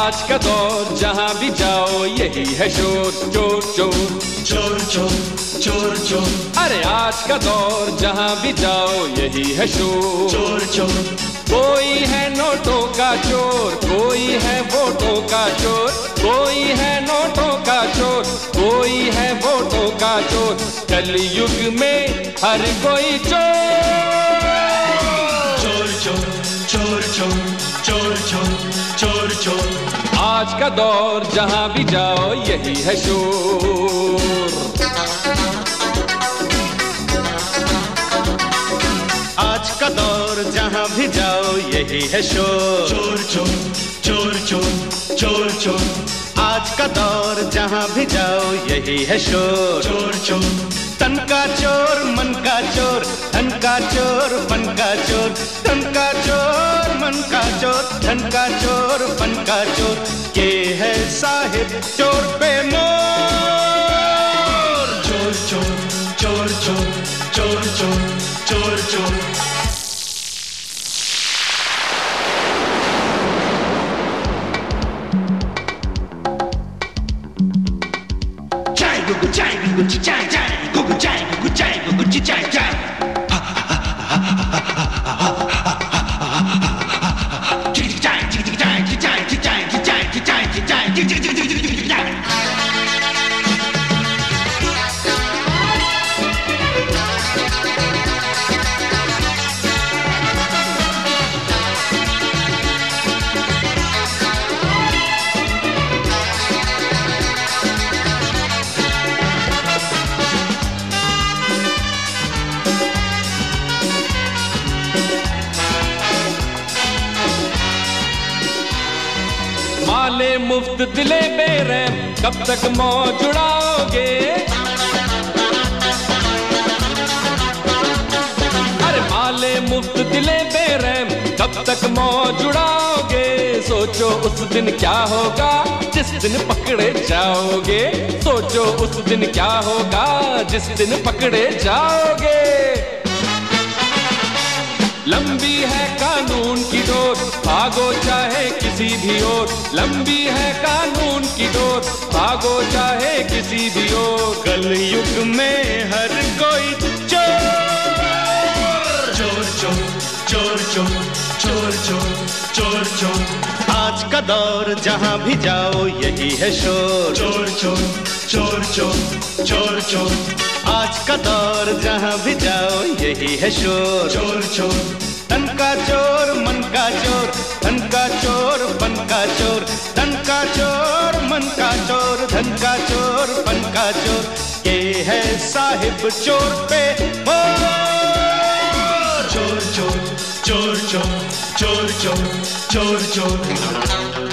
आज का दौर जहाँ भी जाओ यही है शोर, चोर चोर चोर चोर चोर चोर। अरे आज का दौर जहाँ भी जाओ यही है शोर, चोर चोर। कोई है नोटों का चोर, कोई है वोटों का चोर, कोई है नोटों का चोर, कोई है वोटों का चोर। कलयुग में हर कोई चोर, चोर चोर चोर चोर चोर चोर चोर चोर। आज का दौर जहाँ भी जाओ यही है शोर। आज का दौर जहाँ भी जाओ यही है शोर, चोर चोर चोर चोर चोर चोर। आज का दौर जहाँ भी जाओ यही है शोर, चोर चोर। तन का चोर मन का चोर, धन का चोर फन का चोर, तन का चोर मन का चोर, धन का चोर फन का चोर। ये है साहिब चोर पे मोर, चोर चोर चोर चोर चोर चोर चोर चोर। माले मुफ्त दिले बेरहम कब तक मौज उड़ाओगे। अरे माले मुफ्त दिले बेरहम कब तक मौज उड़ाओगे। सोचो उस दिन क्या होगा जिस दिन पकड़े जाओगे, सोचो उस दिन क्या होगा जिस दिन पकड़े जाओगे। लंबी है कानून की डोर, भागो चाहे किसी भी ओर, लंबी है कानून की डोर, भागो चाहे किसी भी ओर। कलयुग में हर कोई चोर, चोर चोर चोर चोर चोर चोर चोर चोर। आज का दौर जहाँ भी जाओ यही है शोर, चोर चोर चोर चोर चोर चोर। आज का दौर जहाँ भी जाओ यही है शोर, चोर चोर। तन का चोर मन का चोर, धन का चोर फन का चोर, धन का चोर मन का चोर, धन का चोर फन का चोर। ये है साहिब चोर पे मोर, चोर चोर चोर चोर चोर चोर चोर चोर।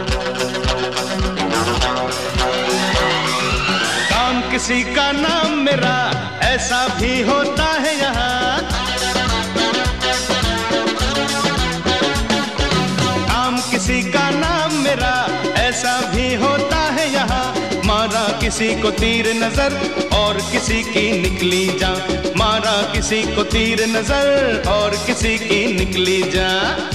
काम किसी का नाम मेरा ऐसा भी होता है यहाँ, काम किसी का नाम मेरा ऐसा भी होता है यहाँ। मारा किसी को तीर नजर और किसी की निकली जान, मारा किसी को तीर नजर और किसी की निकली जान।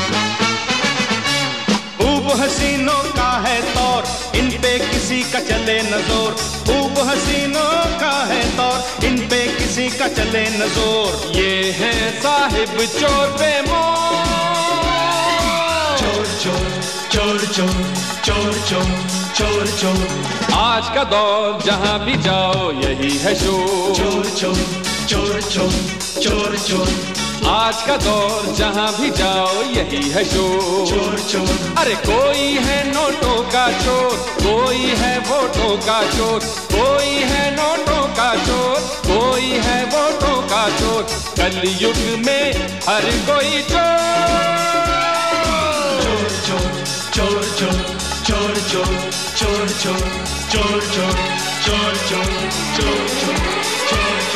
खूब हसीनों का है तौर, इन पे किसी का चले न जोर, खूब हसीनों का है तौर, इन पे किसी का चले न जोर। ये है साहिब चोर पे मोर, चोर चोर चोर चोर चोर चोर चोर चोर। आज का दौर जहाँ भी जाओ यही है शोर, चोर चोर चोर चोर चोर चोर। आज का दौर जहाँ भी जाओ यही है शोर, चोर चोर। अरे कोई है नोटों का चोर, कोई है वोटों का चोर, कोई है नोटों का चोर, कोई है वोटों का चोर। कलयुग में हर कोई चोर, चोर चोर चोर चोर चोर चोर चोर चोर चोर चोर चोर चोर चोर चोर चोर।